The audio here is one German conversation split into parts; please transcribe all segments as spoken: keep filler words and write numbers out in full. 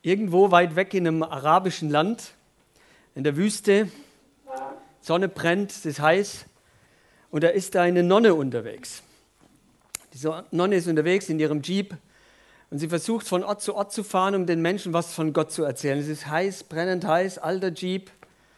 Irgendwo weit weg in einem arabischen Land, in der Wüste, Sonne brennt, es ist heiß und da ist da eine Nonne unterwegs. Diese Nonne ist unterwegs in ihrem Jeep und sie versucht von Ort zu Ort zu fahren, um den Menschen was von Gott zu erzählen. Es ist heiß, brennend heiß, alter Jeep.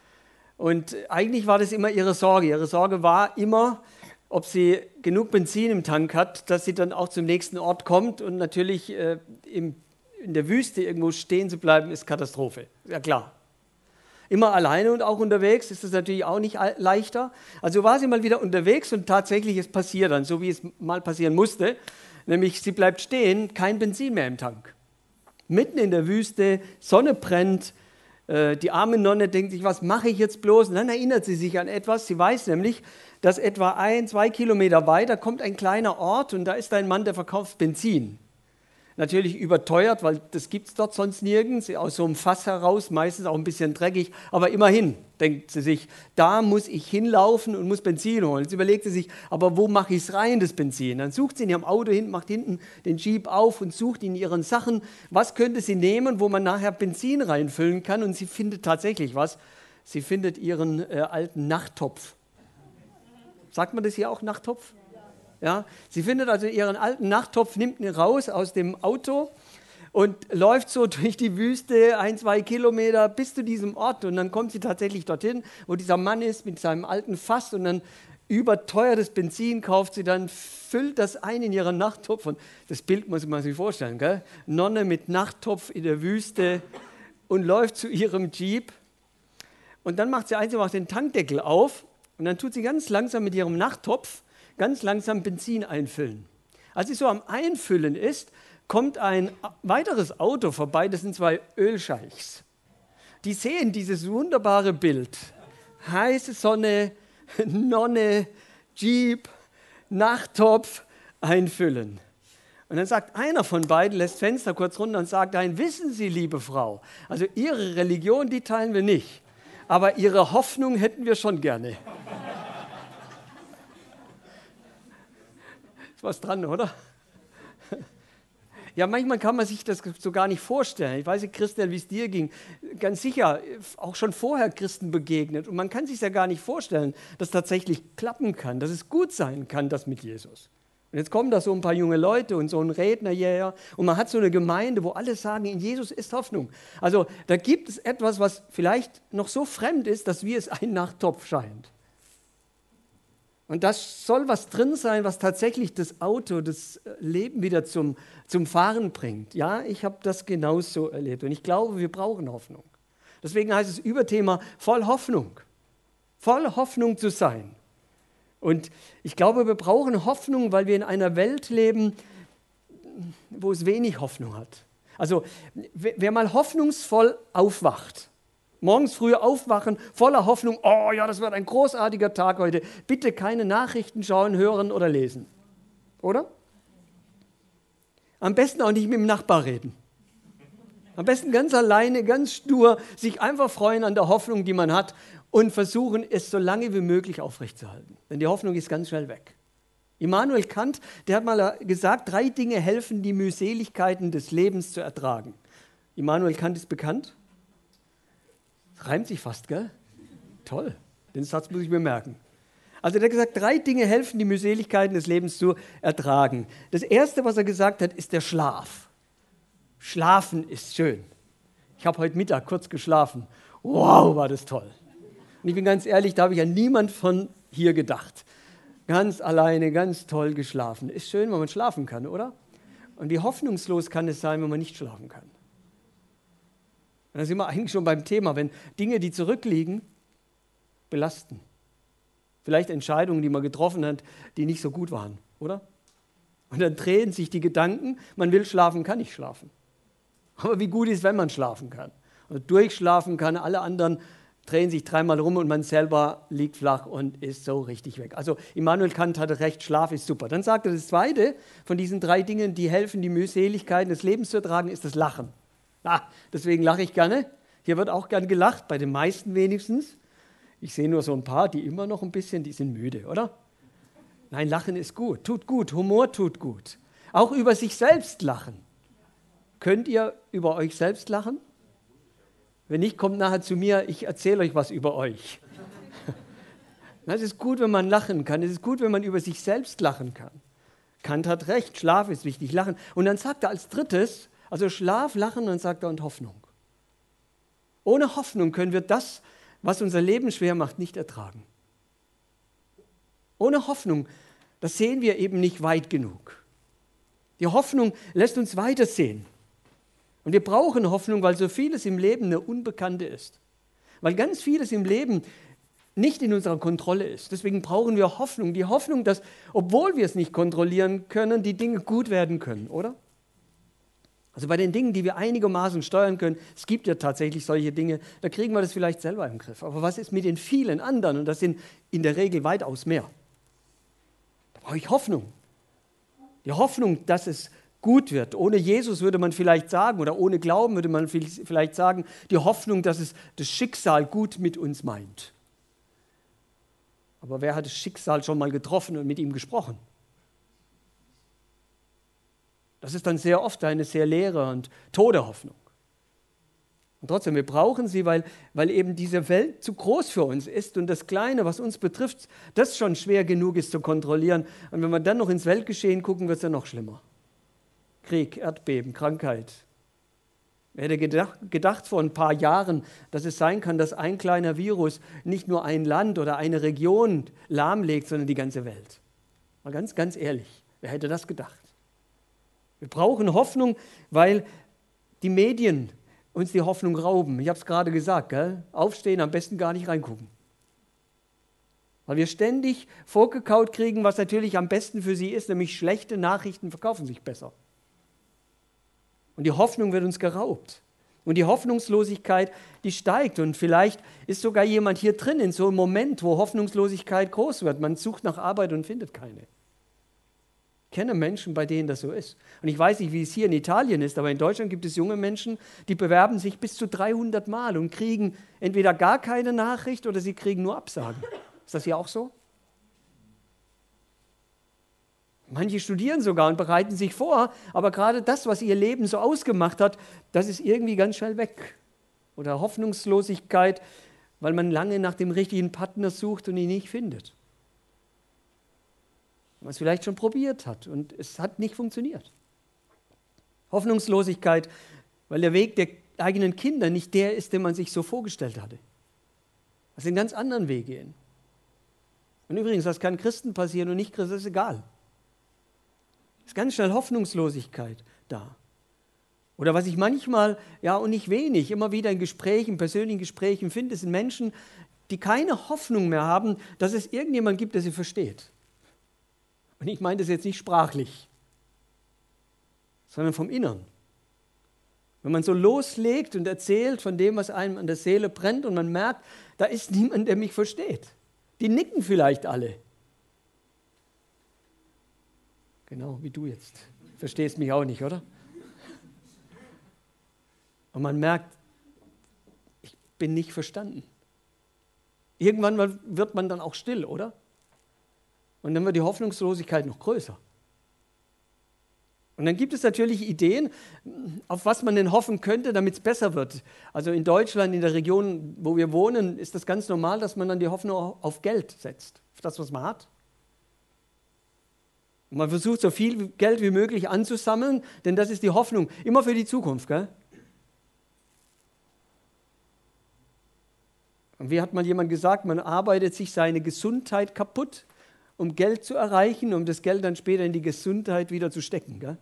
Und eigentlich war das immer ihre Sorge. Ihre Sorge war immer, ob sie genug Benzin im Tank hat, dass sie dann auch zum nächsten Ort kommt. Und natürlich äh, im, in der Wüste irgendwo stehen zu bleiben, ist Katastrophe. Ja klar. Immer alleine und auch unterwegs ist das natürlich auch nicht leichter. Also war sie mal wieder unterwegs und tatsächlich ist passiert dann, so wie es mal passieren musste. Nämlich sie bleibt stehen, kein Benzin mehr im Tank. Mitten in der Wüste, Sonne brennt. Die arme Nonne denkt sich, was mache ich jetzt bloß? Und dann erinnert sie sich an etwas. Sie weiß nämlich, dass etwa ein, zwei Kilometer weiter kommt ein kleiner Ort und da ist ein Mann, der verkauft Benzin. Natürlich überteuert, weil das gibt es dort sonst nirgends, aus so einem Fass heraus, meistens auch ein bisschen dreckig. Aber immerhin, denkt sie sich, da muss ich hinlaufen und muss Benzin holen. Jetzt überlegt sie sich, aber wo mache ich es rein, das Benzin? Dann sucht sie in ihrem Auto hin, macht hinten den Jeep auf und sucht in ihren Sachen, was könnte sie nehmen, wo man nachher Benzin reinfüllen kann. Und sie findet tatsächlich was. Sie findet ihren äh, alten Nachttopf. Sagt man das hier auch, Nachttopf? Ja, sie findet also ihren alten Nachttopf, nimmt ihn raus aus dem Auto und läuft so durch die Wüste ein, zwei Kilometer bis zu diesem Ort. Und dann kommt sie tatsächlich dorthin, wo dieser Mann ist mit seinem alten Fass und dann überteuertes Benzin kauft sie dann, füllt das ein in ihren Nachttopf. Und das Bild muss man sich vorstellen, gell? Nonne mit Nachttopf in der Wüste und läuft zu ihrem Jeep. Und dann macht sie eins, sie macht den Tankdeckel auf und dann tut sie ganz langsam mit ihrem Nachttopf ganz langsam Benzin einfüllen. Als sie so am Einfüllen ist, kommt ein weiteres Auto vorbei, das sind zwei Ölscheichs. Die sehen dieses wunderbare Bild. Heiße Sonne, Nonne, Jeep, Nachttopf, einfüllen. Und dann sagt einer von beiden, lässt Fenster kurz runter und sagt, nein, wissen Sie, liebe Frau, also Ihre Religion, die teilen wir nicht, aber Ihre Hoffnung hätten wir schon gerne. Ist was dran, oder? Ja, manchmal kann man sich das so gar nicht vorstellen. Ich weiß nicht, Christian, wie es dir ging. Ganz sicher, auch schon vorher Christen begegnet. Und man kann sich ja gar nicht vorstellen, dass es tatsächlich klappen kann, dass es gut sein kann, das mit Jesus. Und jetzt kommen da so ein paar junge Leute und so ein Redner hierher. Und man hat so eine Gemeinde, wo alle sagen, in Jesus ist Hoffnung. Also da gibt es etwas, was vielleicht noch so fremd ist, dass wie es ein Nachttopf scheint. Und da soll was drin sein, was tatsächlich das Auto, das Leben wieder zum, zum Fahren bringt. Ja, ich habe das genauso erlebt und ich glaube, wir brauchen Hoffnung. Deswegen heißt es Überthema voll Hoffnung. Voll Hoffnung zu sein. Und ich glaube, wir brauchen Hoffnung, weil wir in einer Welt leben, wo es wenig Hoffnung hat. Also wer mal hoffnungsvoll aufwacht, morgens früh aufwachen, voller Hoffnung, oh ja, das wird ein großartiger Tag heute. Bitte keine Nachrichten schauen, hören oder lesen. Oder? Am besten auch nicht mit dem Nachbar reden. Am besten ganz alleine, ganz stur, sich einfach freuen an der Hoffnung, die man hat und versuchen, es so lange wie möglich aufrechtzuerhalten. Denn die Hoffnung ist ganz schnell weg. Immanuel Kant, der hat mal gesagt, drei Dinge helfen, die Mühseligkeiten des Lebens zu ertragen. Immanuel Kant ist bekannt. Reimt sich fast, gell? Toll, den Satz muss ich mir merken. Also er hat gesagt, drei Dinge helfen, die Mühseligkeiten des Lebens zu ertragen. Das Erste, was er gesagt hat, ist der Schlaf. Schlafen ist schön. Ich habe heute Mittag kurz geschlafen. Wow, war das toll. Und ich bin ganz ehrlich, da habe ich an niemand von hier gedacht. Ganz alleine, ganz toll geschlafen. Ist schön, wenn man schlafen kann, oder? Und wie hoffnungslos kann es sein, wenn man nicht schlafen kann? Und da sind wir eigentlich schon beim Thema, wenn Dinge, die zurückliegen, belasten. Vielleicht Entscheidungen, die man getroffen hat, die nicht so gut waren, oder? Und dann drehen sich die Gedanken, man will schlafen, kann nicht schlafen. Aber wie gut ist, wenn man schlafen kann? Und durchschlafen kann, alle anderen drehen sich dreimal rum und man selber liegt flach und ist so richtig weg. Also Immanuel Kant hatte recht, Schlaf ist super. Dann sagt er, das Zweite von diesen drei Dingen, die helfen, die Mühseligkeiten des Lebens zu ertragen, ist das Lachen. Ah, deswegen lache ich gerne. Hier wird auch gern gelacht, bei den meisten wenigstens. Ich sehe nur so ein paar, die immer noch ein bisschen, die sind müde, oder? Nein, Lachen ist gut, tut gut, Humor tut gut. Auch über sich selbst lachen. Könnt ihr über euch selbst lachen? Wenn nicht, kommt nachher zu mir, ich erzähle euch was über euch. Es ist gut, wenn man lachen kann. Es ist gut, wenn man über sich selbst lachen kann. Kant hat recht, Schlaf ist wichtig, Lachen. Und dann sagt er als drittes, also Schlaf, Lachen, und dann sagt er und Hoffnung. Ohne Hoffnung können wir das, was unser Leben schwer macht, nicht ertragen. Ohne Hoffnung, das sehen wir eben nicht weit genug. Die Hoffnung lässt uns weitersehen. Und wir brauchen Hoffnung, weil so vieles im Leben eine Unbekannte ist. Weil ganz vieles im Leben nicht in unserer Kontrolle ist. Deswegen brauchen wir Hoffnung. Die Hoffnung, dass, obwohl wir es nicht kontrollieren können, die Dinge gut werden können, oder? Also bei den Dingen, die wir einigermaßen steuern können, es gibt ja tatsächlich solche Dinge, da kriegen wir das vielleicht selber im Griff. Aber was ist mit den vielen anderen? Und das sind in der Regel weitaus mehr. Da brauche ich Hoffnung. Die Hoffnung, dass es gut wird. Ohne Jesus würde man vielleicht sagen, oder ohne Glauben würde man vielleicht sagen, die Hoffnung, dass es das Schicksal gut mit uns meint. Aber wer hat das Schicksal schon mal getroffen und mit ihm gesprochen? Das ist dann sehr oft eine sehr leere und tote Hoffnung. Und trotzdem, wir brauchen sie, weil, weil eben diese Welt zu groß für uns ist und das Kleine, was uns betrifft, das schon schwer genug ist zu kontrollieren. Und wenn wir dann noch ins Weltgeschehen gucken, wird es ja noch schlimmer. Krieg, Erdbeben, Krankheit. Wer hätte gedacht, gedacht vor ein paar Jahren, dass es sein kann, dass ein kleiner Virus nicht nur ein Land oder eine Region lahmlegt, sondern die ganze Welt. Mal ganz, ganz ehrlich, wer hätte das gedacht? Wir brauchen Hoffnung, weil die Medien uns die Hoffnung rauben. Ich habe es gerade gesagt, gell? Aufstehen, am besten gar nicht reingucken. Weil wir ständig vorgekaut kriegen, was natürlich am besten für sie ist, nämlich schlechte Nachrichten verkaufen sich besser. Und die Hoffnung wird uns geraubt. Und die Hoffnungslosigkeit, die steigt. Und vielleicht ist sogar jemand hier drin in so einem Moment, wo Hoffnungslosigkeit groß wird. Man sucht nach Arbeit und findet keine. Ich kenne Menschen, bei denen das so ist. Und ich weiß nicht, wie es hier in Italien ist, aber in Deutschland gibt es junge Menschen, die bewerben sich bis zu dreihundert Mal und kriegen entweder gar keine Nachricht oder sie kriegen nur Absagen. Ist das hier auch so? Manche studieren sogar und bereiten sich vor, aber gerade das, was ihr Leben so ausgemacht hat, das ist irgendwie ganz schnell weg. Oder Hoffnungslosigkeit, weil man lange nach dem richtigen Partner sucht und ihn nicht findet. Man es vielleicht schon probiert hat und es hat nicht funktioniert. Hoffnungslosigkeit, weil der Weg der eigenen Kinder nicht der ist, den man sich so vorgestellt hatte. Das sind ganz anderen Weg gehen. Und übrigens, das kann Christen passieren und nicht Christen, das ist egal. Es ist ganz schnell Hoffnungslosigkeit da. Oder was ich manchmal, ja und nicht wenig, immer wieder in Gesprächen, persönlichen Gesprächen finde, sind Menschen, die keine Hoffnung mehr haben, dass es irgendjemand gibt, der sie versteht. Und ich meine das jetzt nicht sprachlich, sondern vom Innern. Wenn man so loslegt und erzählt von dem, was einem an der Seele brennt und man merkt, da ist niemand, der mich versteht. Die nicken vielleicht alle. Genau, wie du jetzt. Verstehst mich auch nicht, oder? Und man merkt, ich bin nicht verstanden. Irgendwann wird man dann auch still, oder? Und dann wird die Hoffnungslosigkeit noch größer. Und dann gibt es natürlich Ideen, auf was man denn hoffen könnte, damit es besser wird. Also in Deutschland, in der Region, wo wir wohnen, ist das ganz normal, dass man dann die Hoffnung auf Geld setzt, auf das, was man hat. Und man versucht, so viel Geld wie möglich anzusammeln, denn das ist die Hoffnung, immer für die Zukunft. Gell? Und wie hat mal jemand gesagt, man arbeitet sich seine Gesundheit kaputt, um Geld zu erreichen, um das Geld dann später in die Gesundheit wieder zu stecken. Gell?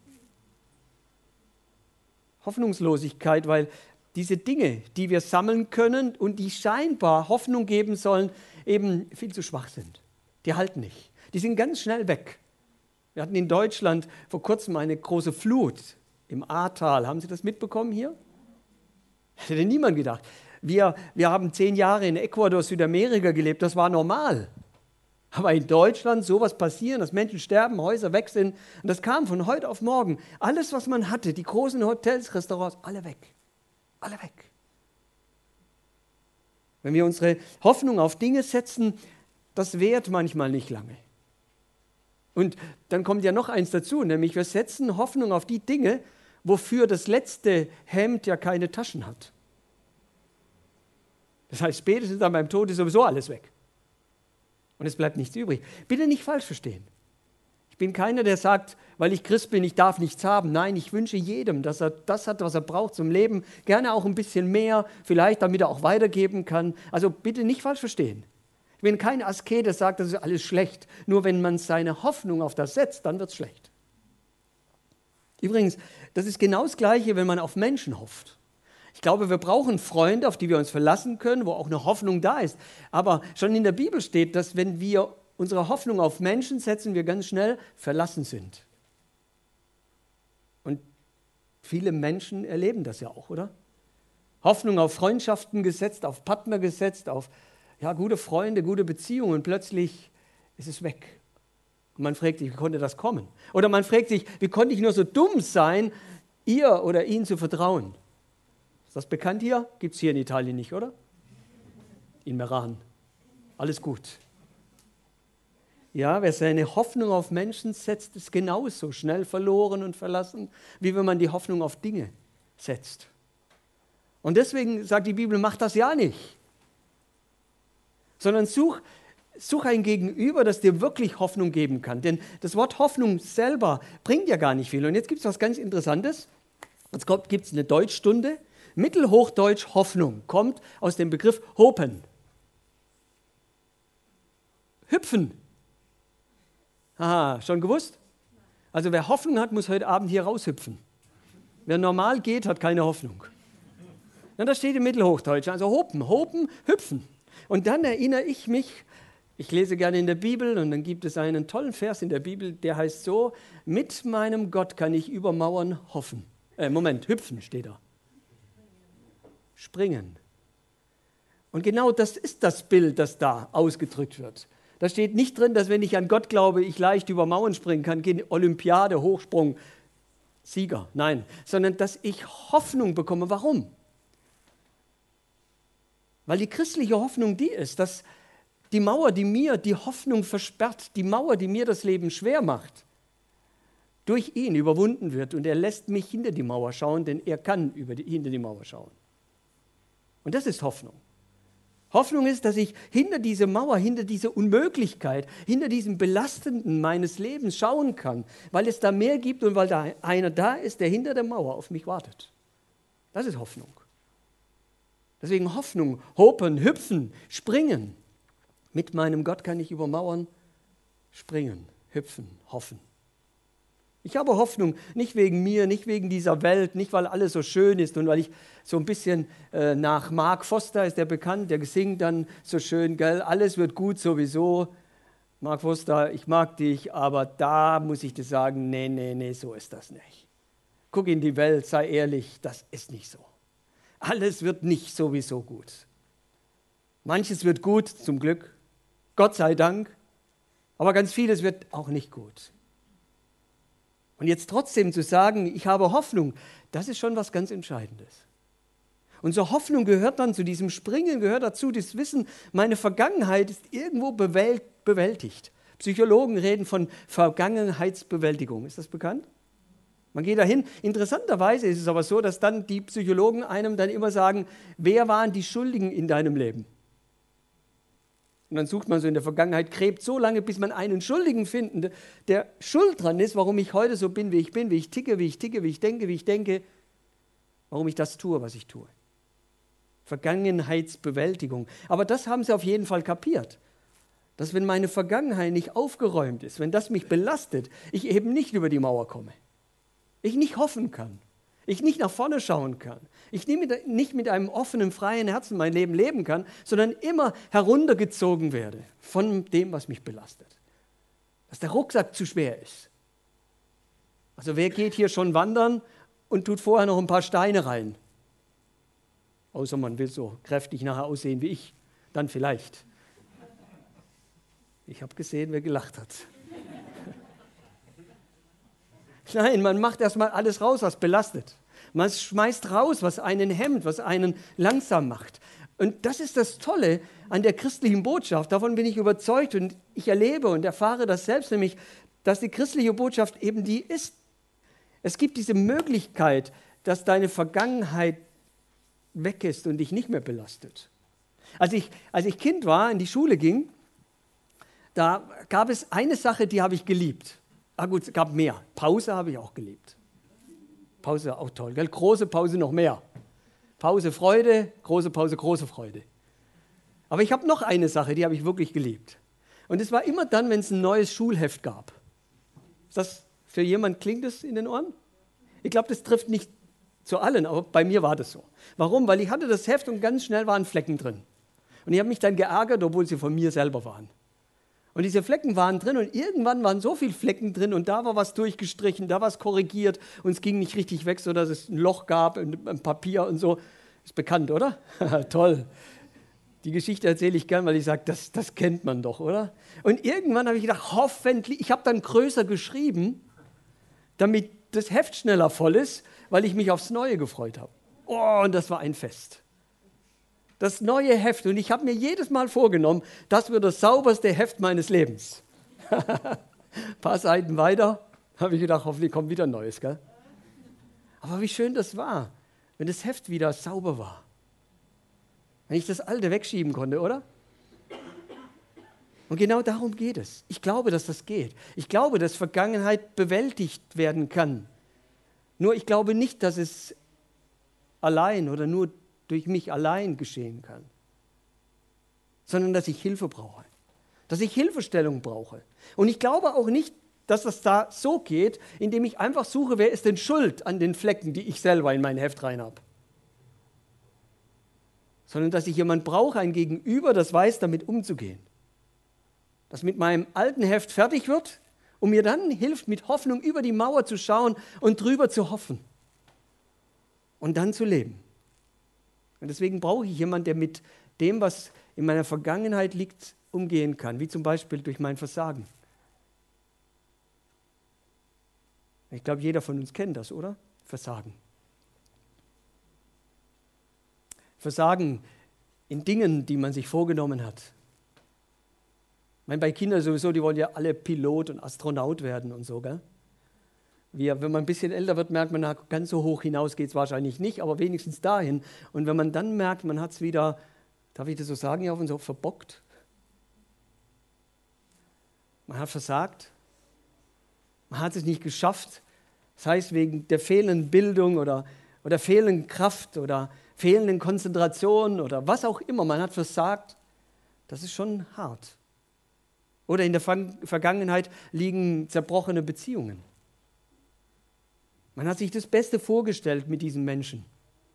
Hoffnungslosigkeit, weil diese Dinge, die wir sammeln können und die scheinbar Hoffnung geben sollen, eben viel zu schwach sind. Die halten nicht. Die sind ganz schnell weg. Wir hatten in Deutschland vor kurzem eine große Flut im Ahrtal. Haben Sie das mitbekommen hier? Hätte niemand gedacht. Wir, wir haben zehn Jahre in Ecuador, Südamerika gelebt. Das war normal. Aber in Deutschland sowas passieren, dass Menschen sterben, Häuser weg sind. Und das kam von heute auf morgen. Alles, was man hatte, die großen Hotels, Restaurants, alle weg. Alle weg. Wenn wir unsere Hoffnung auf Dinge setzen, das währt manchmal nicht lange. Und dann kommt ja noch eins dazu, nämlich wir setzen Hoffnung auf die Dinge, wofür das letzte Hemd ja keine Taschen hat. Das heißt, spätestens dann beim Tod ist sowieso alles weg. Und es bleibt nichts übrig. Bitte nicht falsch verstehen. Ich bin keiner, der sagt, weil ich Christ bin, ich darf nichts haben. Nein, ich wünsche jedem, dass er das hat, was er braucht zum Leben. Gerne auch ein bisschen mehr, vielleicht damit er auch weitergeben kann. Also bitte nicht falsch verstehen. Ich bin kein Asket, der sagt, das ist alles schlecht. Nur wenn man seine Hoffnung auf das setzt, dann wird es schlecht. Übrigens, das ist genau das Gleiche, wenn man auf Menschen hofft. Ich glaube, wir brauchen Freunde, auf die wir uns verlassen können, wo auch eine Hoffnung da ist. Aber schon in der Bibel steht, dass wenn wir unsere Hoffnung auf Menschen setzen, wir ganz schnell verlassen sind. Und viele Menschen erleben das ja auch, oder? Hoffnung auf Freundschaften gesetzt, auf Partner gesetzt, auf ja, gute Freunde, gute Beziehungen. Und plötzlich ist es weg. Und man fragt sich, wie konnte das kommen? Oder man fragt sich, wie konnte ich nur so dumm sein, ihr oder ihnen zu vertrauen? Ist das bekannt hier? Gibt es hier in Italien nicht, oder? In Meran. Alles gut. Ja, wer seine Hoffnung auf Menschen setzt, ist genauso schnell verloren und verlassen, wie wenn man die Hoffnung auf Dinge setzt. Und deswegen sagt die Bibel, mach das ja nicht. Sondern such, such ein Gegenüber, das dir wirklich Hoffnung geben kann. Denn das Wort Hoffnung selber bringt ja gar nicht viel. Und jetzt gibt es was ganz Interessantes. Jetzt gibt es eine Deutschstunde. Mittelhochdeutsch Hoffnung kommt aus dem Begriff hopen. Hüpfen. Aha, schon gewusst? Also wer Hoffnung hat, muss heute Abend hier raushüpfen. Wer normal geht, hat keine Hoffnung. Na, das steht im Mittelhochdeutschen, also hopen, hopen, hüpfen. Und dann erinnere ich mich, ich lese gerne in der Bibel und dann gibt es einen tollen Vers in der Bibel, der heißt so, mit meinem Gott kann ich über Mauern hoffen. Äh, Moment, hüpfen steht da. Springen. Und genau das ist das Bild, das da ausgedrückt wird. Da steht nicht drin, dass wenn ich an Gott glaube, ich leicht über Mauern springen kann, gehen Olympiade, Hochsprung, Sieger. Nein, sondern dass ich Hoffnung bekomme. Warum? Weil die christliche Hoffnung die ist, dass die Mauer, die mir die Hoffnung versperrt, die Mauer, die mir das Leben schwer macht, durch ihn überwunden wird. Und er lässt mich hinter die Mauer schauen, denn er kann über die, hinter die Mauer schauen. Und das ist Hoffnung. Hoffnung ist, dass ich hinter diese Mauer, hinter diese Unmöglichkeit, hinter diesem Belastenden meines Lebens schauen kann, weil es da mehr gibt und weil da einer da ist, der hinter der Mauer auf mich wartet. Das ist Hoffnung. Deswegen Hoffnung, hopen, hüpfen, springen. Mit meinem Gott kann ich über Mauern springen, hüpfen, hoffen. Ich habe Hoffnung, nicht wegen mir, nicht wegen dieser Welt, nicht weil alles so schön ist und weil ich so ein bisschen äh, nach Mark Foster ist der bekannt, der singt dann so schön, gell, alles wird gut sowieso. Mark Foster, ich mag dich, aber da muss ich dir sagen, nee, nee, nee, so ist das nicht. Guck in die Welt, sei ehrlich, das ist nicht so. Alles wird nicht sowieso gut. Manches wird gut, zum Glück, Gott sei Dank, aber ganz vieles wird auch nicht gut. Und jetzt trotzdem zu sagen, ich habe Hoffnung, das ist schon was ganz Entscheidendes. Und so Hoffnung gehört dann zu diesem Springen, gehört dazu, das Wissen, meine Vergangenheit ist irgendwo bewältigt. Psychologen reden von Vergangenheitsbewältigung. Ist das bekannt? Man geht dahin. Interessanterweise ist es aber so, dass dann die Psychologen einem dann immer sagen, wer waren die Schuldigen in deinem Leben? Und dann sucht man so in der Vergangenheit, gräbt so lange, bis man einen Schuldigen findet, der schuld dran ist, warum ich heute so bin, wie ich bin, wie ich ticke, wie ich ticke, wie ich denke, wie ich denke, warum ich das tue, was ich tue. Vergangenheitsbewältigung. Aber das haben sie auf jeden Fall kapiert, dass wenn meine Vergangenheit nicht aufgeräumt ist, wenn das mich belastet, ich eben nicht über die Mauer komme. Ich nicht hoffen kann. Ich nicht nach vorne schauen kann. Ich nicht mit einem offenen, freien Herzen mein Leben leben kann, sondern immer heruntergezogen werde von dem, was mich belastet. Dass der Rucksack zu schwer ist. Also wer geht hier schon wandern und tut vorher noch ein paar Steine rein? Außer man will so kräftig nachher aussehen wie ich. Dann vielleicht. Ich habe gesehen, wer gelacht hat. Nein, man macht erstmal alles raus, was belastet. Man schmeißt raus, was einen hemmt, was einen langsam macht. Und das ist das Tolle an der christlichen Botschaft. Davon bin ich überzeugt und ich erlebe und erfahre das selbst, nämlich, dass die christliche Botschaft eben die ist. Es gibt diese Möglichkeit, dass deine Vergangenheit weg ist und dich nicht mehr belastet. Als ich, als ich Kind war, in die Schule ging, da gab es eine Sache, die habe ich geliebt. Ah gut, es gab mehr. Pause habe ich auch geliebt. Pause auch toll, gell? Große Pause noch mehr. Pause Freude, große Pause große Freude. Aber ich habe noch eine Sache, die habe ich wirklich geliebt. Und es war immer dann, wenn es ein neues Schulheft gab. Ist das für jemanden, klingt das in den Ohren? Ich glaube, das trifft nicht zu allen, aber bei mir war das so. Warum? Weil ich hatte das Heft und ganz schnell waren Flecken drin. Und ich habe mich dann geärgert, obwohl sie von mir selber waren. Und diese Flecken waren drin und irgendwann waren so viele Flecken drin und da war was durchgestrichen, da war was korrigiert und es ging nicht richtig weg, sodass es ein Loch gab, ein Papier und so. Ist bekannt, oder? Toll. Die Geschichte erzähle ich gern, weil ich sage, das, das kennt man doch, oder? Und irgendwann habe ich gedacht, hoffentlich, ich habe dann größer geschrieben, damit das Heft schneller voll ist, weil ich mich aufs Neue gefreut habe. Oh, und das war ein Fest. Das neue Heft. Und ich habe mir jedes Mal vorgenommen, das wird das sauberste Heft meines Lebens. Ein paar Seiten weiter habe ich gedacht, hoffentlich kommt wieder ein neues. Gell? Aber wie schön das war, wenn das Heft wieder sauber war. Wenn ich das alte wegschieben konnte, oder? Und genau darum geht es. Ich glaube, dass das geht. Ich glaube, dass Vergangenheit bewältigt werden kann. Nur ich glaube nicht, dass es allein oder nur durch mich allein geschehen kann, sondern dass ich Hilfe brauche, dass ich Hilfestellung brauche. Und ich glaube auch nicht, dass das da so geht, indem ich einfach suche, wer ist denn schuld an den Flecken, die ich selber in mein Heft rein habe. Sondern dass ich jemand brauche, ein Gegenüber, das weiß, damit umzugehen. Das mit meinem alten Heft fertig wird und mir dann hilft, mit Hoffnung über die Mauer zu schauen und drüber zu hoffen und dann zu leben. Und deswegen brauche ich jemanden, der mit dem, was in meiner Vergangenheit liegt, umgehen kann, wie zum Beispiel durch mein Versagen. Ich glaube, jeder von uns kennt das, oder? Versagen. Versagen in Dingen, die man sich vorgenommen hat. Ich meine, bei Kindern sowieso, die wollen ja alle Pilot und Astronaut werden und so, gell? Wir, wenn man ein bisschen älter wird, merkt man, na, ganz so hoch hinaus geht es wahrscheinlich nicht, aber wenigstens dahin. Und wenn man dann merkt, man hat es wieder, darf ich das so sagen, ja, und so verbockt. Man hat versagt. Man hat es nicht geschafft. Das heißt, wegen der fehlenden Bildung oder, oder fehlenden Kraft oder fehlenden Konzentration oder was auch immer. Man hat versagt. Das ist schon hart. Oder in der Vergangenheit liegen zerbrochene Beziehungen. Man hat sich das Beste vorgestellt mit diesem Menschen.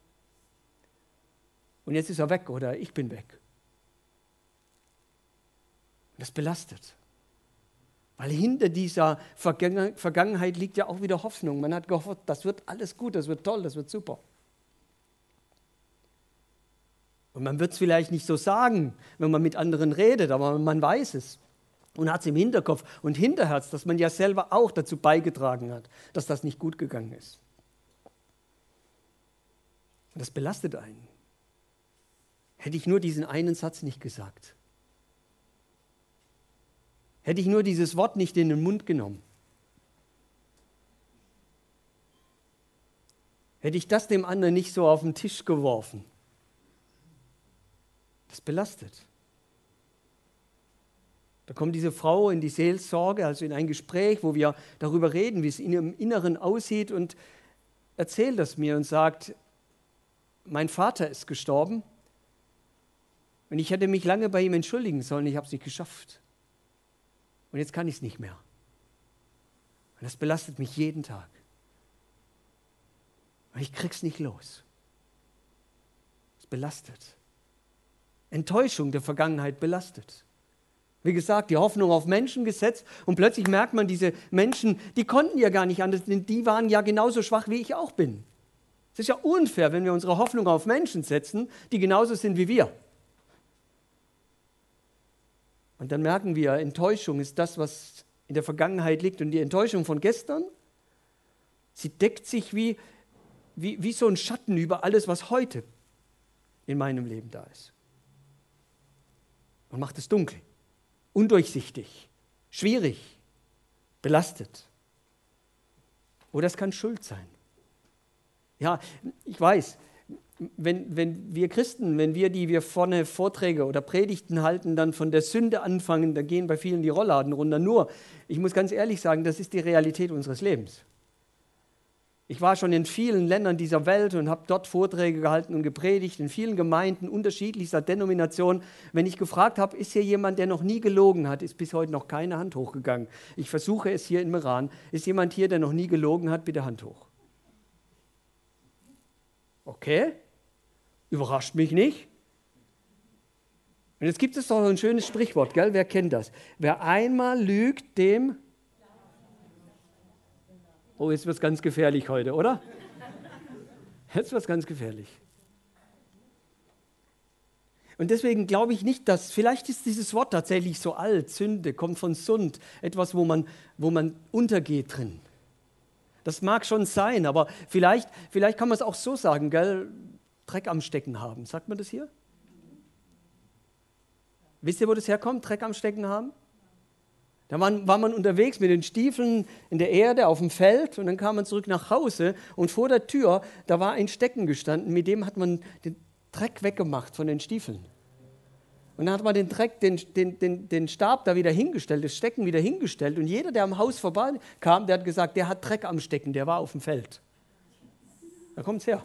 Und jetzt ist er weg oder ich bin weg. Das belastet. Weil hinter dieser Vergangenheit liegt ja auch wieder Hoffnung. Man hat gehofft, das wird alles gut, das wird toll, das wird super. Und man wird es vielleicht nicht so sagen, wenn man mit anderen redet, aber man weiß es. Und hat es im Hinterkopf und Hinterherz, dass man ja selber auch dazu beigetragen hat, dass das nicht gut gegangen ist. Und das belastet einen. Hätte ich nur diesen einen Satz nicht gesagt. Hätte ich nur dieses Wort nicht in den Mund genommen. Hätte ich das dem anderen nicht so auf den Tisch geworfen. Das belastet. Da kommt diese Frau in die Seelsorge, also in ein Gespräch, wo wir darüber reden, wie es in ihrem Inneren aussieht und erzählt das mir und sagt, mein Vater ist gestorben und ich hätte mich lange bei ihm entschuldigen sollen, ich habe es nicht geschafft. Und jetzt kann ich es nicht mehr. Und das belastet mich jeden Tag. Und ich krieg's nicht los. Es belastet. Enttäuschung der Vergangenheit belastet. Wie gesagt, die Hoffnung auf Menschen gesetzt und plötzlich merkt man, diese Menschen, die konnten ja gar nicht anders, denn die waren ja genauso schwach, wie ich auch bin. Es ist ja unfair, wenn wir unsere Hoffnung auf Menschen setzen, die genauso sind wie wir. Und dann merken wir, Enttäuschung ist das, was in der Vergangenheit liegt. Und die Enttäuschung von gestern, sie deckt sich wie, wie, wie so ein Schatten über alles, was heute in meinem Leben da ist. Und macht es dunkel. Undurchsichtig, schwierig, belastet. Oder es kann Schuld sein. Ja, ich weiß, wenn, wenn wir Christen, wenn wir, die wir vorne Vorträge oder Predigten halten, dann von der Sünde anfangen, da gehen bei vielen die Rollladen runter. Nur, ich muss ganz ehrlich sagen, das ist die Realität unseres Lebens. Ich war schon in vielen Ländern dieser Welt und habe dort Vorträge gehalten und gepredigt, in vielen Gemeinden unterschiedlichster Denomination. Wenn ich gefragt habe, ist hier jemand, der noch nie gelogen hat, ist bis heute noch keine Hand hochgegangen. Ich versuche es hier in Meran. Ist jemand hier, der noch nie gelogen hat? Bitte Hand hoch. Okay, überrascht mich nicht. Und jetzt gibt es doch ein schönes Sprichwort, gell? Wer kennt das? Wer einmal lügt, dem... Oh, jetzt wird es ganz gefährlich heute, oder? Jetzt wird es ganz gefährlich. Und deswegen glaube ich nicht, dass, vielleicht ist dieses Wort tatsächlich so alt, Sünde, kommt von Sund, etwas, wo man, wo man untergeht drin. Das mag schon sein, aber vielleicht, vielleicht kann man es auch so sagen, gell? Dreck am Stecken haben. Sagt man das hier? Wisst ihr, wo das herkommt, Dreck am Stecken haben? Da war, war man unterwegs mit den Stiefeln in der Erde auf dem Feld und dann kam man zurück nach Hause und vor der Tür, da war ein Stecken gestanden, mit dem hat man den Dreck weggemacht von den Stiefeln. Und dann hat man den Dreck, den, den, den, den Stab da wieder hingestellt, das Stecken wieder hingestellt und jeder, der am Haus vorbeikam, der hat gesagt, der hat Dreck am Stecken, der war auf dem Feld. Da kommt es her.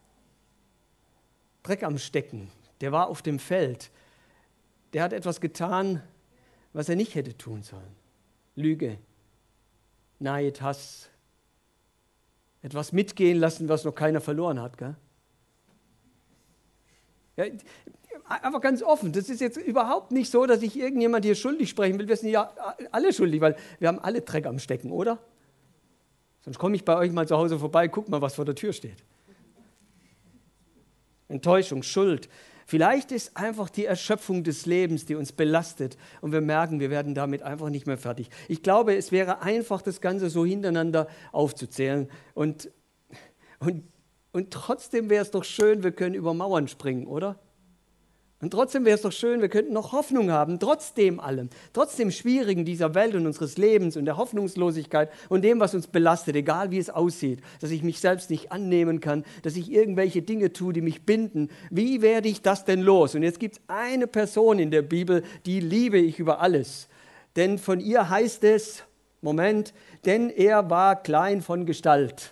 Dreck am Stecken, der war auf dem Feld. Der hat etwas getan, was er nicht hätte tun sollen. Lüge, Neid, Hass, etwas mitgehen lassen, was noch keiner verloren hat. Gell? Ja, einfach ganz offen, das ist jetzt überhaupt nicht so, dass ich irgendjemand hier schuldig sprechen will. Wir sind ja alle schuldig, weil wir haben alle Dreck am Stecken, oder? Sonst komme ich bei euch mal zu Hause vorbei, guck mal, was vor der Tür steht. Enttäuschung, Schuld. Vielleicht ist einfach die Erschöpfung des Lebens, die uns belastet und wir merken, wir werden damit einfach nicht mehr fertig. Ich glaube, es wäre einfach, das Ganze so hintereinander aufzuzählen und, und, und trotzdem wäre es doch schön, wir können über Mauern springen, oder? Und trotzdem wäre es doch schön, wir könnten noch Hoffnung haben, trotzdem allem, trotzdem Schwierigen dieser Welt und unseres Lebens und der Hoffnungslosigkeit und dem, was uns belastet, egal wie es aussieht, dass ich mich selbst nicht annehmen kann, dass ich irgendwelche Dinge tue, die mich binden. Wie werde ich das denn los? Und jetzt gibt es eine Person in der Bibel, die liebe ich über alles. Denn von ihr heißt es, Moment, denn er war klein von Gestalt.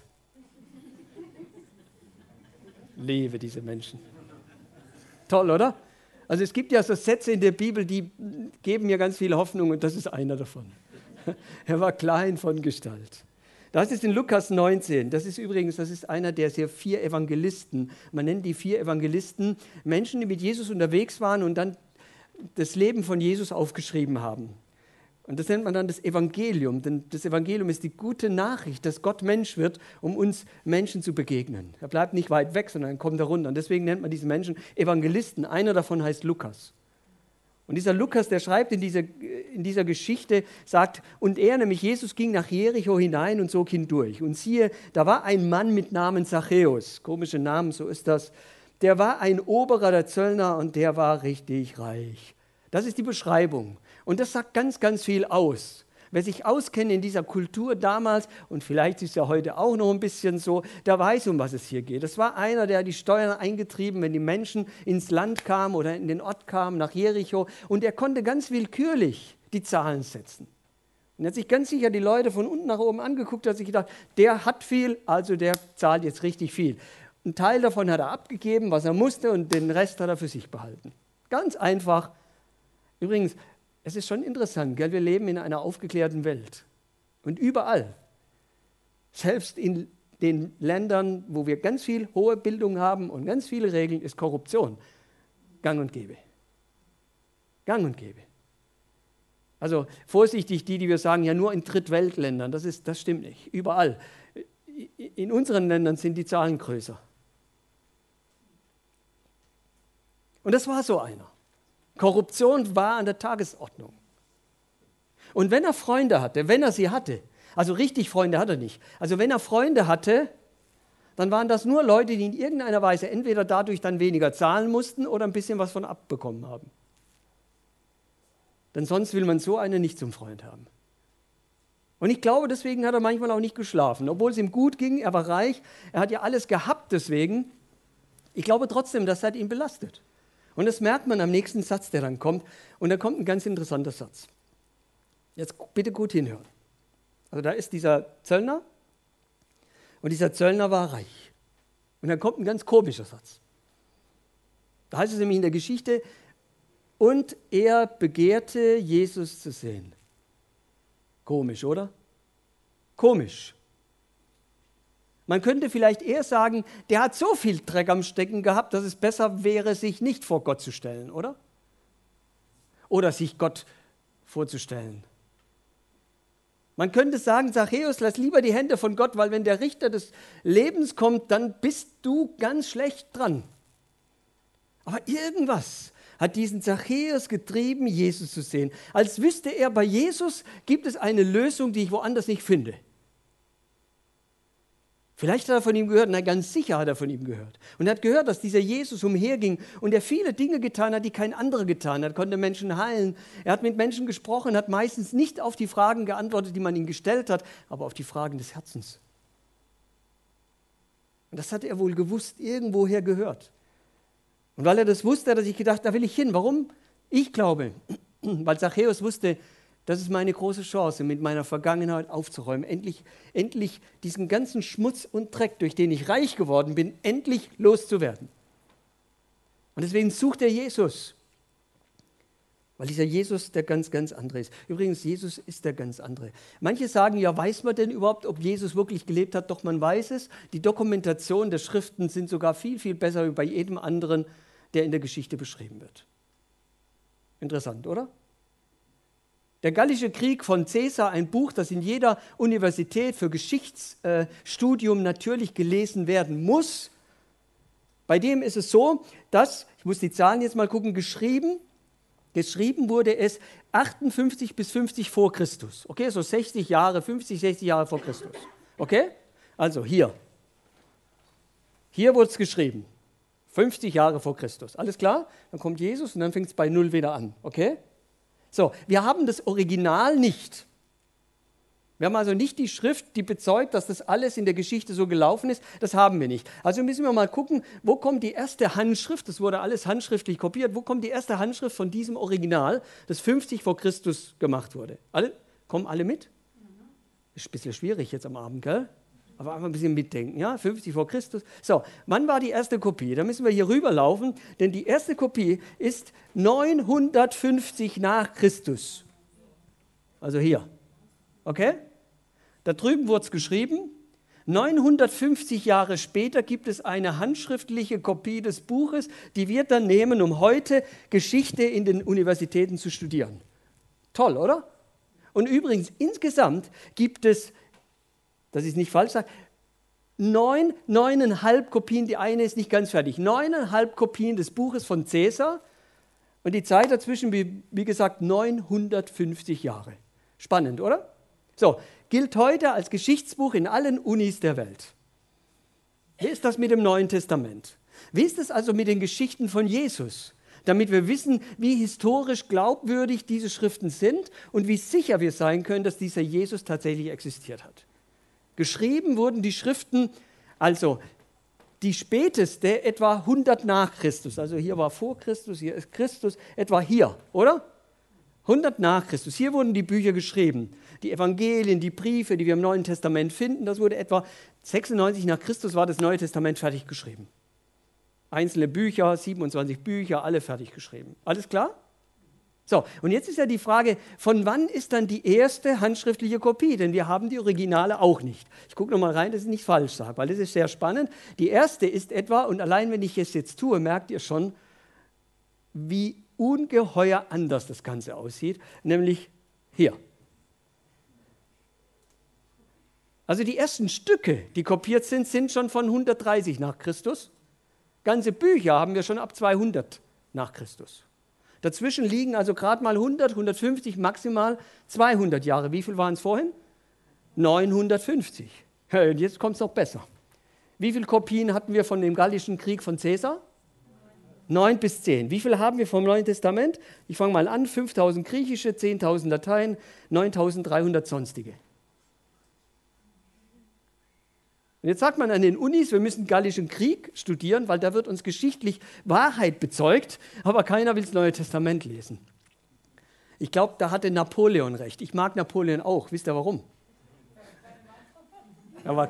Liebe diese Menschen. Toll, oder? Also es gibt ja so Sätze in der Bibel, die geben mir ganz viel Hoffnung und das ist einer davon. Er war klein von Gestalt. Das ist in Lukas neunzehn. Das ist übrigens, das ist einer der sehr vier Evangelisten. Man nennt die vier Evangelisten Menschen, die mit Jesus unterwegs waren und dann das Leben von Jesus aufgeschrieben haben. Und das nennt man dann das Evangelium, denn das Evangelium ist die gute Nachricht, dass Gott Mensch wird, um uns Menschen zu begegnen. Er bleibt nicht weit weg, sondern kommt herunter. Und deswegen nennt man diese Menschen Evangelisten. Einer davon heißt Lukas. Und dieser Lukas, der schreibt in dieser, in dieser Geschichte, sagt, und er, nämlich Jesus, ging nach Jericho hinein und zog hindurch. Und siehe, da war ein Mann mit Namen Zachäus, komische Namen, so ist das, der war ein Oberer der Zöllner und der war richtig reich. Das ist die Beschreibung. Und das sagt ganz, ganz viel aus. Wer sich auskennt in dieser Kultur damals, und vielleicht ist es ja heute auch noch ein bisschen so, der weiß, um was es hier geht. Das war einer, der hat die Steuern eingetrieben, wenn die Menschen ins Land kamen oder in den Ort kamen, nach Jericho. Und er konnte ganz willkürlich die Zahlen setzen. Und er hat sich ganz sicher die Leute von unten nach oben angeguckt, hat sich gedacht, der hat viel, also der zahlt jetzt richtig viel. Ein Teil davon hat er abgegeben, was er musste, und den Rest hat er für sich behalten. Ganz einfach. Übrigens, es ist schon interessant, gell? Wir leben in einer aufgeklärten Welt. Und überall, selbst in den Ländern, wo wir ganz viel hohe Bildung haben und ganz viele Regeln, ist Korruption gang und gäbe. Gang und gäbe. Also vorsichtig, die, die wir sagen, ja nur in Drittweltländern, das, ist, das stimmt nicht. Überall. In unseren Ländern sind die Zahlen größer. Und das war so einer. Korruption war an der Tagesordnung. Und wenn er Freunde hatte, wenn er sie hatte, also richtig Freunde hat er nicht, also wenn er Freunde hatte, dann waren das nur Leute, die in irgendeiner Weise entweder dadurch dann weniger zahlen mussten oder ein bisschen was von abbekommen haben. Denn sonst will man so einen nicht zum Freund haben. Und ich glaube, deswegen hat er manchmal auch nicht geschlafen, obwohl es ihm gut ging, er war reich, er hat ja alles gehabt deswegen. Ich glaube trotzdem, das hat ihn belastet. Und das merkt man am nächsten Satz, der dann kommt. Und da kommt ein ganz interessanter Satz. Jetzt bitte gut hinhören. Also da ist dieser Zöllner und dieser Zöllner war reich. Und dann kommt ein ganz komischer Satz. Da heißt es nämlich in der Geschichte, und er begehrte, Jesus zu sehen. Komisch, oder? Komisch. Man könnte vielleicht eher sagen, der hat so viel Dreck am Stecken gehabt, dass es besser wäre, sich nicht vor Gott zu stellen, oder? Oder sich Gott vorzustellen. Man könnte sagen, Zachäus, lass lieber die Hände von Gott, weil wenn der Richter des Lebens kommt, dann bist du ganz schlecht dran. Aber irgendwas hat diesen Zachäus getrieben, Jesus zu sehen. Als wüsste er, bei Jesus gibt es eine Lösung, die ich woanders nicht finde. Vielleicht hat er von ihm gehört, nein, ganz sicher hat er von ihm gehört. Und er hat gehört, dass dieser Jesus umherging und er viele Dinge getan hat, die kein anderer getan hat. Er konnte Menschen heilen, er hat mit Menschen gesprochen, hat meistens nicht auf die Fragen geantwortet, die man ihm gestellt hat, aber auf die Fragen des Herzens. Und das hat er wohl gewusst, irgendwoher gehört. Und weil er das wusste, hat er sich gedacht, da will ich hin. Warum? Ich glaube, weil Zachäus wusste, das ist meine große Chance, mit meiner Vergangenheit aufzuräumen, endlich, endlich diesen ganzen Schmutz und Dreck, durch den ich reich geworden bin, endlich loszuwerden. Und deswegen sucht er Jesus, weil dieser Jesus der ganz, ganz andere ist. Übrigens, Jesus ist der ganz andere. Manche sagen, ja, weiß man denn überhaupt, ob Jesus wirklich gelebt hat? Doch man weiß es. Die Dokumentation der Schriften sind sogar viel, viel besser wie bei jedem anderen, der in der Geschichte beschrieben wird. Interessant, oder? Der Gallische Krieg von Caesar, ein Buch, das in jeder Universität für Geschichtsstudium natürlich gelesen werden muss. Bei dem ist es so, dass, ich muss die Zahlen jetzt mal gucken, geschrieben, geschrieben wurde es achtundfünfzig bis fünfzig vor Christus. Okay, so sechzig Jahre, fünfzig, sechzig Jahre vor Christus. Okay, also hier. Hier wurde es geschrieben. fünfzig Jahre vor Christus. Alles klar? Dann kommt Jesus und dann fängt es bei Null wieder an. Okay? So, wir haben das Original nicht. Wir haben also nicht die Schrift, die bezeugt, dass das alles in der Geschichte so gelaufen ist. Das haben wir nicht. Also müssen wir mal gucken, wo kommt die erste Handschrift, das wurde alles handschriftlich kopiert, wo kommt die erste Handschrift von diesem Original, das fünfzig vor Christus gemacht wurde? Alle, kommen alle mit? Ist ein bisschen schwierig jetzt am Abend, gell? Aber einfach ein bisschen mitdenken, ja? fünfzig vor Christus. So, wann war die erste Kopie? Da müssen wir hier rüberlaufen, denn die erste Kopie ist neunhundertfünfzig nach Christus. Also hier. Okay? Da drüben wurde es geschrieben. neunhundertfünfzig Jahre später gibt es eine handschriftliche Kopie des Buches, die wir dann nehmen, um heute Geschichte in den Universitäten zu studieren. Toll, oder? Und übrigens, insgesamt gibt es, dass ich es nicht falsch sage, neun, neuneinhalb Kopien, die eine ist nicht ganz fertig, neuneinhalb Kopien des Buches von Caesar und die Zeit dazwischen, wie, wie gesagt, neunhundertfünfzig Jahre. Spannend, oder? So, gilt heute als Geschichtsbuch in allen Unis der Welt. Wie ist das mit dem Neuen Testament? Wie ist es also mit den Geschichten von Jesus? Damit wir wissen, wie historisch glaubwürdig diese Schriften sind und wie sicher wir sein können, dass dieser Jesus tatsächlich existiert hat. Geschrieben wurden die Schriften, also die späteste etwa hundert nach Christus. Also hier war vor Christus, hier ist Christus, etwa hier, oder? hundert nach Christus. Hier wurden die Bücher geschrieben. Die Evangelien, die Briefe, die wir im Neuen Testament finden, das wurde etwa sechsundneunzig nach Christus war das Neue Testament fertig geschrieben. Einzelne Bücher, siebenundzwanzig Bücher, alle fertig geschrieben. Alles klar? So, und jetzt ist ja die Frage, von wann ist dann die erste handschriftliche Kopie? Denn wir haben die Originale auch nicht. Ich gucke nochmal rein, dass ich nicht falsch sage, weil das ist sehr spannend. Die erste ist etwa, und allein wenn ich es jetzt tue, merkt ihr schon, wie ungeheuer anders das Ganze aussieht, nämlich hier. Also die ersten Stücke, die kopiert sind, sind schon von hundertdreißig nach Christus. Ganze Bücher haben wir schon ab zweihundert nach Christus. Dazwischen liegen also gerade mal hundert, hundertfünfzig, maximal zweihundert Jahre. Wie viel waren es vorhin? neunhundertfünfzig. Und jetzt kommt es noch besser. Wie viele Kopien hatten wir von dem Gallischen Krieg von Caesar? Neun bis zehn. Wie viele haben wir vom Neuen Testament? Ich fange mal an. fünftausend griechische, zehntausend Latein, neuntausenddreihundert sonstige. Und jetzt sagt man an den Unis, wir müssen Gallischen Krieg studieren, weil da wird uns geschichtlich Wahrheit bezeugt, aber keiner will das Neue Testament lesen. Ich glaube, da hatte Napoleon recht. Ich mag Napoleon auch. Wisst ihr warum? Aber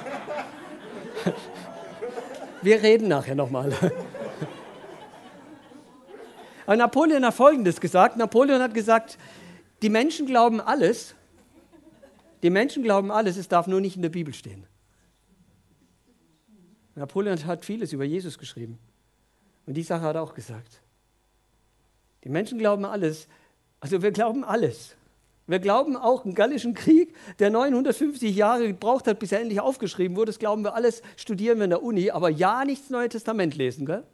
wir reden nachher nochmal. Aber Napoleon hat Folgendes gesagt. Napoleon hat gesagt, die Menschen glauben alles, die Menschen glauben alles, es darf nur nicht in der Bibel stehen. Napoleon hat vieles über Jesus geschrieben. Und die Sache hat er auch gesagt. Die Menschen glauben alles, also wir glauben alles. Wir glauben auch einen Gallischen Krieg, der neunhundertfünfzig Jahre gebraucht hat, bis er endlich aufgeschrieben wurde. Das glauben wir alles, studieren wir in der Uni, aber ja nicht das Neue Testament lesen, gell?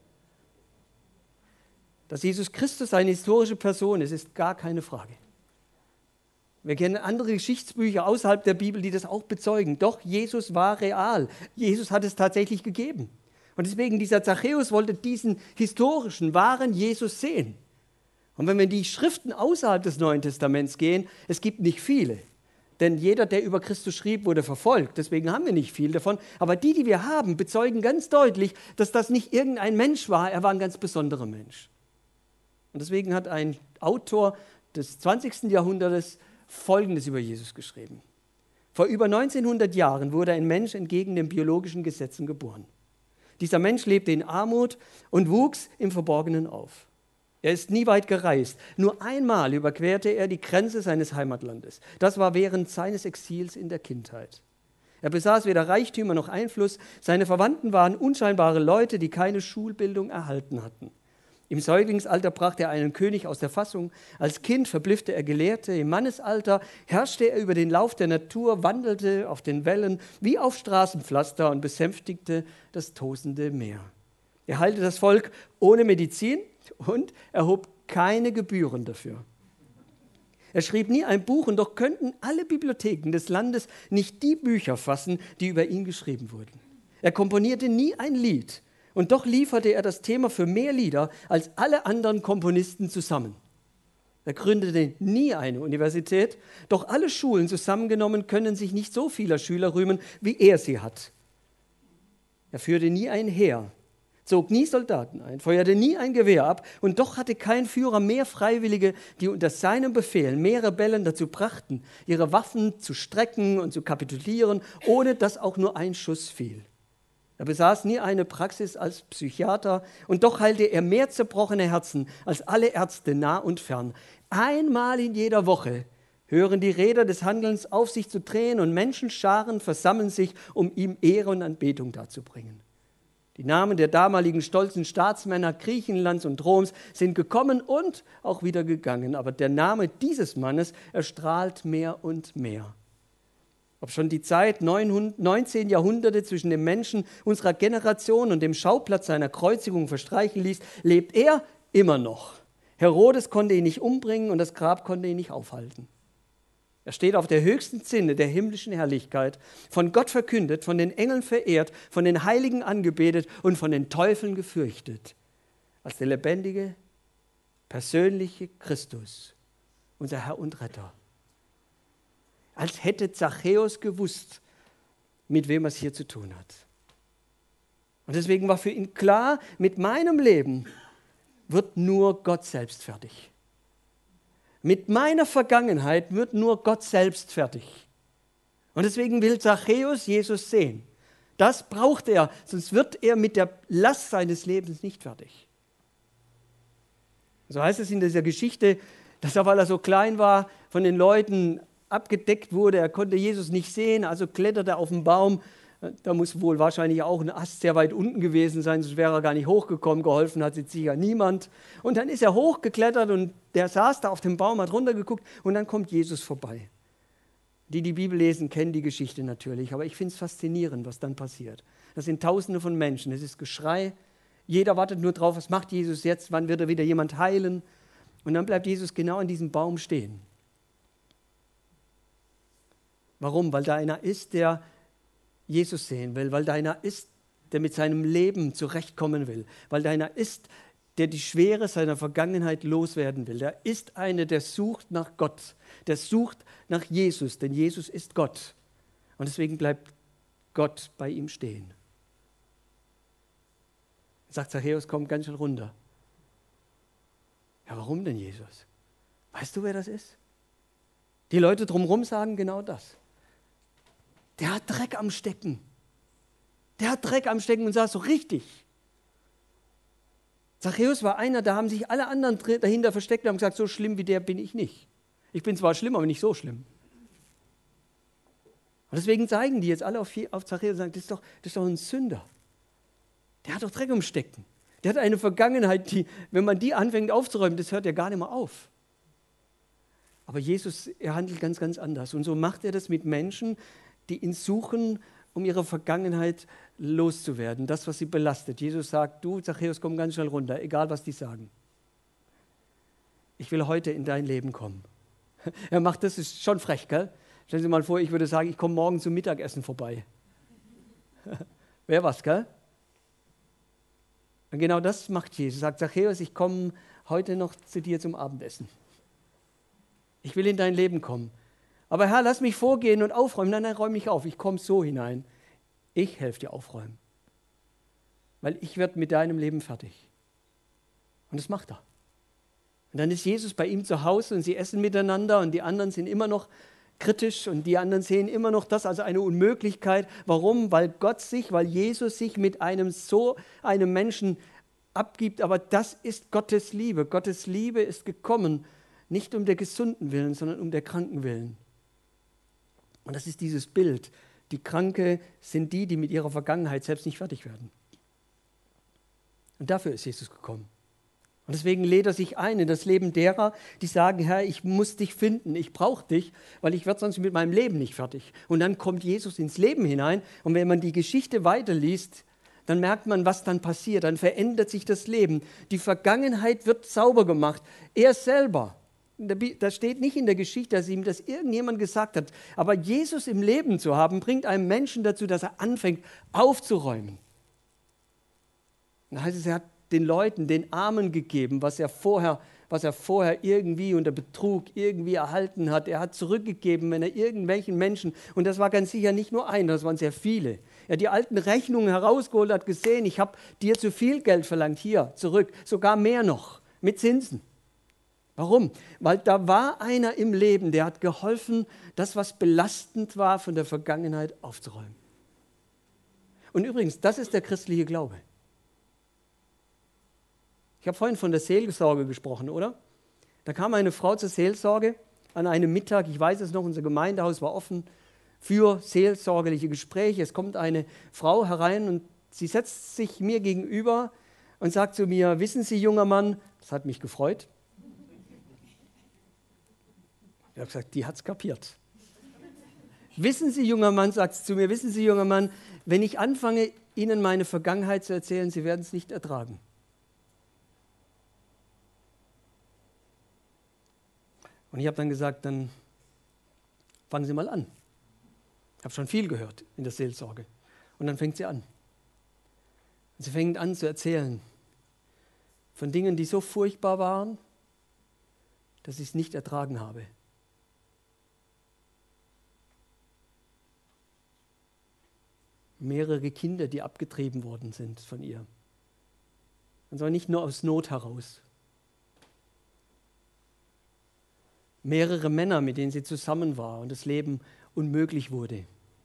Dass Jesus Christus eine historische Person ist, ist gar keine Frage. Wir kennen andere Geschichtsbücher außerhalb der Bibel, die das auch bezeugen. Doch Jesus war real. Jesus hat es tatsächlich gegeben. Und deswegen, dieser Zachäus wollte diesen historischen, wahren Jesus sehen. Und wenn wir in die Schriften außerhalb des Neuen Testaments gehen, es gibt nicht viele. Denn jeder, der über Christus schrieb, wurde verfolgt. Deswegen haben wir nicht viel davon. Aber die, die wir haben, bezeugen ganz deutlich, dass das nicht irgendein Mensch war. Er war ein ganz besonderer Mensch. Und deswegen hat ein Autor des zwanzigsten Jahrhunderts Folgendes über Jesus geschrieben. Vor über neunzehnhundert Jahren wurde ein Mensch entgegen den biologischen Gesetzen geboren. Dieser Mensch lebte in Armut und wuchs im Verborgenen auf. Er ist nie weit gereist. Nur einmal überquerte er die Grenze seines Heimatlandes. Das war während seines Exils in der Kindheit. Er besaß weder Reichtümer noch Einfluss. Seine Verwandten waren unscheinbare Leute, die keine Schulbildung erhalten hatten. Im Säuglingsalter brachte er einen König aus der Fassung. Als Kind verblüffte er Gelehrte. Im Mannesalter herrschte er über den Lauf der Natur, wandelte auf den Wellen wie auf Straßenpflaster und besänftigte das tosende Meer. Er heilte das Volk ohne Medizin und erhob keine Gebühren dafür. Er schrieb nie ein Buch, und doch könnten alle Bibliotheken des Landes nicht die Bücher fassen, die über ihn geschrieben wurden. Er komponierte nie ein Lied. Und doch lieferte er das Thema für mehr Lieder als alle anderen Komponisten zusammen. Er gründete nie eine Universität, doch alle Schulen zusammengenommen können sich nicht so vieler Schüler rühmen, wie er sie hat. Er führte nie ein Heer, zog nie Soldaten ein, feuerte nie ein Gewehr ab, und doch hatte kein Führer mehr Freiwillige, die unter seinem Befehl mehr Rebellen dazu brachten, ihre Waffen zu strecken und zu kapitulieren, ohne dass auch nur ein Schuss fiel. Er besaß nie eine Praxis als Psychiater, und doch heilte er mehr zerbrochene Herzen als alle Ärzte nah und fern. Einmal in jeder Woche hören die Räder des Handelns auf, sich zu drehen, und Menschenscharen versammeln sich, um ihm Ehre und Anbetung darzubringen. Die Namen der damaligen stolzen Staatsmänner Griechenlands und Roms sind gekommen und auch wieder gegangen, aber der Name dieses Mannes erstrahlt mehr und mehr. Ob schon die Zeit neunzehn Jahrhunderte zwischen dem Menschen unserer Generation und dem Schauplatz seiner Kreuzigung verstreichen ließ, lebt er immer noch. Herodes konnte ihn nicht umbringen und das Grab konnte ihn nicht aufhalten. Er steht auf der höchsten Zinne der himmlischen Herrlichkeit, von Gott verkündet, von den Engeln verehrt, von den Heiligen angebetet und von den Teufeln gefürchtet, als der lebendige, persönliche Christus, unser Herr und Retter. Als hätte Zachäus gewusst, mit wem er es hier zu tun hat. Und deswegen war für ihn klar, mit meinem Leben wird nur Gott selbst fertig. Mit meiner Vergangenheit wird nur Gott selbst fertig. Und deswegen will Zachäus Jesus sehen. Das braucht er, sonst wird er mit der Last seines Lebens nicht fertig. So heißt es in dieser Geschichte, dass er, weil er so klein war, von den Leuten abgedeckt wurde. Er konnte Jesus nicht sehen, also kletterte er auf den Baum. Da muss wohl wahrscheinlich auch ein Ast sehr weit unten gewesen sein, sonst wäre er gar nicht hochgekommen. Geholfen hat sich sicher niemand. Und dann ist er hochgeklettert und der saß da auf dem Baum, hat runtergeguckt, und dann kommt Jesus vorbei. Die, die Bibel lesen, kennen die Geschichte natürlich, aber ich finde es faszinierend, was dann passiert. Das sind Tausende von Menschen, es ist Geschrei. Jeder wartet nur drauf, was macht Jesus jetzt, wann wird er wieder jemand heilen? Und dann bleibt Jesus genau an diesem Baum stehen. Warum? Weil da einer ist, der Jesus sehen will, weil da einer ist, der mit seinem Leben zurechtkommen will, weil da einer ist, der die Schwere seiner Vergangenheit loswerden will. Da ist einer, der sucht nach Gott, der sucht nach Jesus, denn Jesus ist Gott. Und deswegen bleibt Gott bei ihm stehen. Sagt Zachäus, komm ganz schnell runter. Ja, warum denn, Jesus? Weißt du, wer das ist? Die Leute drumherum sagen genau das. Der hat Dreck am Stecken. Der hat Dreck am Stecken und sagt so richtig. Zachäus war einer, da haben sich alle anderen dahinter versteckt und haben gesagt, so schlimm wie der bin ich nicht. Ich bin zwar schlimm, aber nicht so schlimm. Und deswegen zeigen die jetzt alle auf, auf Zachäus und sagen, das ist, doch, das ist doch ein Sünder. Der hat doch Dreck am Stecken. Der hat eine Vergangenheit, die, wenn man die anfängt aufzuräumen, das hört ja gar nicht mehr auf. Aber Jesus, er handelt ganz, ganz anders. Und so macht er das mit Menschen, die ihn suchen, um ihre Vergangenheit loszuwerden, das, was sie belastet. Jesus sagt, du, Zachäus, komm ganz schnell runter, egal was die sagen. Ich will heute in dein Leben kommen. Er macht das, ist schon frech, gell? Stellen Sie mal vor, ich würde sagen, ich komme morgen zum Mittagessen vorbei. Wäre was, gell? Und genau das macht Jesus. Er sagt, Zachäus, ich komme heute noch zu dir zum Abendessen. Ich will in dein Leben kommen. Aber Herr, lass mich vorgehen und aufräumen. Nein, nein, räum nicht auf. Ich komme so hinein. Ich helfe dir aufräumen. Weil ich werde mit deinem Leben fertig. Und das macht er. Und dann ist Jesus bei ihm zu Hause und sie essen miteinander und die anderen sind immer noch kritisch und die anderen sehen immer noch das als eine Unmöglichkeit. Warum? Weil Gott sich, weil Jesus sich mit einem so einem Menschen abgibt. Aber das ist Gottes Liebe. Gottes Liebe ist gekommen, nicht um der Gesunden willen, sondern um der Kranken willen. Und das ist dieses Bild. Die Kranke sind die, die mit ihrer Vergangenheit selbst nicht fertig werden. Und dafür ist Jesus gekommen. Und deswegen lädt er sich ein in das Leben derer, die sagen, Herr, ich muss dich finden, ich brauche dich, weil ich werde sonst mit meinem Leben nicht fertig. Und dann kommt Jesus ins Leben hinein und wenn man die Geschichte weiterliest, dann merkt man, was dann passiert, dann verändert sich das Leben. Die Vergangenheit wird sauber gemacht. Er selber, da steht nicht in der Geschichte, dass ihm das irgendjemand gesagt hat, aber Jesus im Leben zu haben, bringt einem Menschen dazu, dass er anfängt aufzuräumen. Dann heißt es, er hat den Leuten, den Armen gegeben, was er vorher, was er vorher irgendwie unter Betrug irgendwie erhalten hat. Er hat zurückgegeben, wenn er irgendwelchen Menschen, und das war ganz sicher nicht nur einer, das waren sehr viele. Er hat die alten Rechnungen herausgeholt, hat gesehen, ich habe dir zu viel Geld verlangt, hier, zurück, sogar mehr noch, mit Zinsen. Warum? Weil da war einer im Leben, der hat geholfen, das, was belastend war, von der Vergangenheit aufzuräumen. Und übrigens, das ist der christliche Glaube. Ich habe vorhin von der Seelsorge gesprochen, oder? Da kam eine Frau zur Seelsorge an einem Mittag, ich weiß es noch, unser Gemeindehaus war offen für seelsorgerliche Gespräche. Es kommt eine Frau herein und sie setzt sich mir gegenüber und sagt zu mir, wissen Sie, junger Mann, das hat mich gefreut. Ich habe gesagt, die hat es kapiert. Wissen Sie, junger Mann, sagt sie zu mir, wissen Sie, junger Mann, wenn ich anfange, Ihnen meine Vergangenheit zu erzählen, Sie werden es nicht ertragen. Und ich habe dann gesagt, dann fangen Sie mal an. Ich habe schon viel gehört in der Seelsorge. Und dann fängt sie an. Und sie fängt an zu erzählen von Dingen, die so furchtbar waren, dass ich es nicht ertragen habe. Mehrere Kinder, die abgetrieben worden sind von ihr. Und zwar nicht nur aus Not heraus. Mehrere Männer, mit denen sie zusammen war und das Leben unmöglich wurde.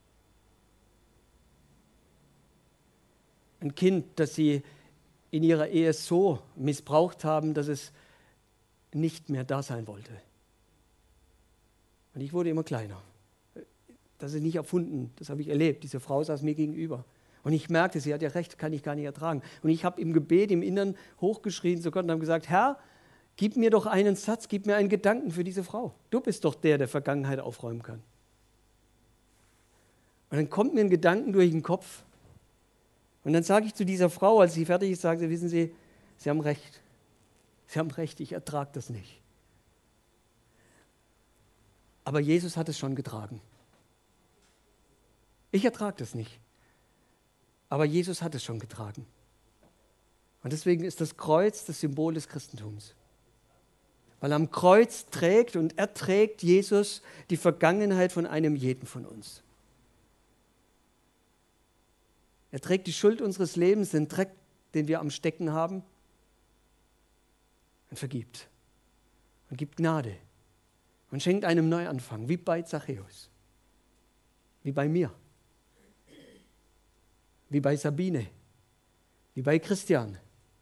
Ein Kind, das sie in ihrer Ehe so missbraucht haben, dass es nicht mehr da sein wollte. Und ich wurde immer kleiner. Das ist nicht erfunden, das habe ich erlebt. Diese Frau saß mir gegenüber. Und ich merkte, sie hat ja recht, kann ich gar nicht ertragen. Und ich habe im Gebet, im Inneren hochgeschrien zu Gott und habe gesagt, Herr, gib mir doch einen Satz, gib mir einen Gedanken für diese Frau. Du bist doch der, der Vergangenheit aufräumen kann. Und dann kommt mir ein Gedanken durch den Kopf. Und dann sage ich zu dieser Frau, als sie fertig ist, sage sie, wissen Sie, Sie haben recht. Sie haben recht, ich ertrage das nicht. Aber Jesus hat es schon getragen. Ich ertrage das nicht. Aber Jesus hat es schon getragen. Und deswegen ist das Kreuz das Symbol des Christentums. Weil am Kreuz trägt und erträgt Jesus die Vergangenheit von einem jeden von uns. Er trägt die Schuld unseres Lebens, den Dreck, den wir am Stecken haben, und vergibt und gibt Gnade und schenkt einem Neuanfang, wie bei Zachäus, wie bei mir, wie bei Sabine, wie bei Christian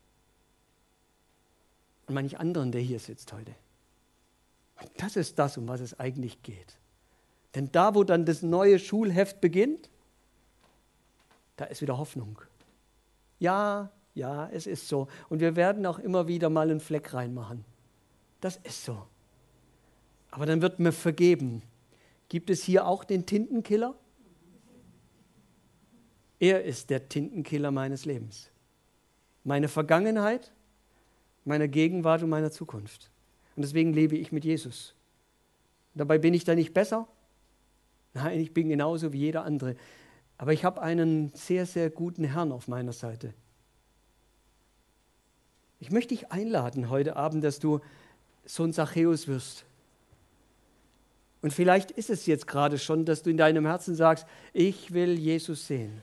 und manch anderen, der hier sitzt heute. Und das ist das, um was es eigentlich geht. Denn da, wo dann das neue Schulheft beginnt, da ist wieder Hoffnung. Ja, ja, es ist so. Und wir werden auch immer wieder mal einen Fleck reinmachen. Das ist so. Aber dann wird mir vergeben. Gibt es hier auch den Tintenkiller? Er ist der Tintenkiller meines Lebens. Meine Vergangenheit, meine Gegenwart und meine Zukunft. Und deswegen lebe ich mit Jesus. Dabei bin ich da nicht besser. Nein, ich bin genauso wie jeder andere. Aber ich habe einen sehr, sehr guten Herrn auf meiner Seite. Ich möchte dich einladen heute Abend, dass du so ein Zachäus wirst. Und vielleicht ist es jetzt gerade schon, dass du in deinem Herzen sagst, ich will Jesus sehen.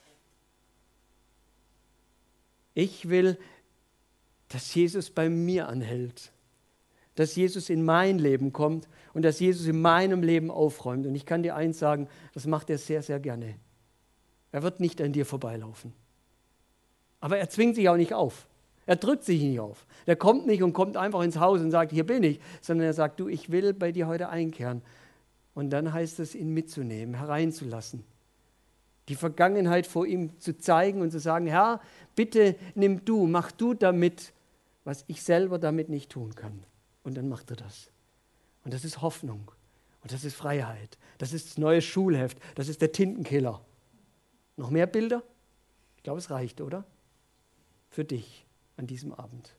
Ich will, dass Jesus bei mir anhält. Dass Jesus in mein Leben kommt und dass Jesus in meinem Leben aufräumt. Und ich kann dir eins sagen, das macht er sehr, sehr gerne. Er wird nicht an dir vorbeilaufen. Aber er zwingt sich auch nicht auf. Er drückt sich nicht auf. Der kommt nicht und kommt einfach ins Haus und sagt, hier bin ich, sondern er sagt, du, ich will bei dir heute einkehren. Und dann heißt es, ihn mitzunehmen, hereinzulassen. Die Vergangenheit vor ihm zu zeigen und zu sagen, Herr, bitte nimm du, mach du damit, was ich selber damit nicht tun kann. Und dann macht er das. Und das ist Hoffnung. Und das ist Freiheit. Das ist das neue Schulheft. Das ist der Tintenkiller. Noch mehr Bilder? Ich glaube, es reicht, oder? Für dich an diesem Abend.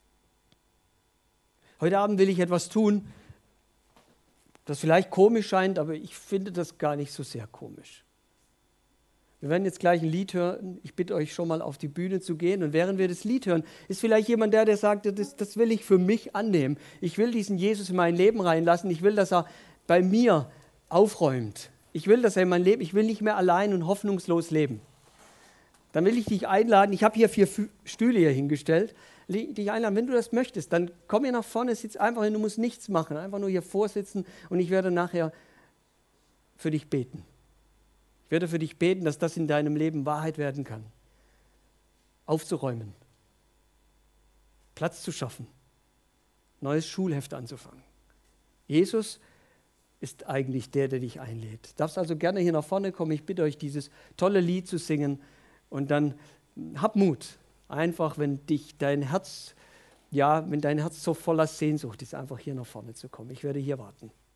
Heute Abend will ich etwas tun, das vielleicht komisch scheint, aber ich finde das gar nicht so sehr komisch. Wir werden jetzt gleich ein Lied hören. Ich bitte euch schon mal auf die Bühne zu gehen. Und während wir das Lied hören, ist vielleicht jemand der, der sagt, das, das will ich für mich annehmen. Ich will diesen Jesus in mein Leben reinlassen. Ich will, dass er bei mir aufräumt. Ich will, dass er in mein Leben, ich will nicht mehr allein und hoffnungslos leben. Dann will ich dich einladen. Ich habe hier vier Stühle hier hingestellt. Dich einladen, wenn du das möchtest, dann komm hier nach vorne, sitz einfach hin, du musst nichts machen. Einfach nur hier vorsitzen und ich werde nachher für dich beten. Ich werde für dich beten, dass das in deinem Leben Wahrheit werden kann. Aufzuräumen, Platz zu schaffen, neues Schulheft anzufangen. Jesus ist eigentlich der, der dich einlädt. Du darfst also gerne hier nach vorne kommen. Ich bitte euch, dieses tolle Lied zu singen und dann hab Mut. Einfach, wenn dich dein Herz, ja, wenn dein Herz so voller Sehnsucht ist, einfach hier nach vorne zu kommen. Ich werde hier warten.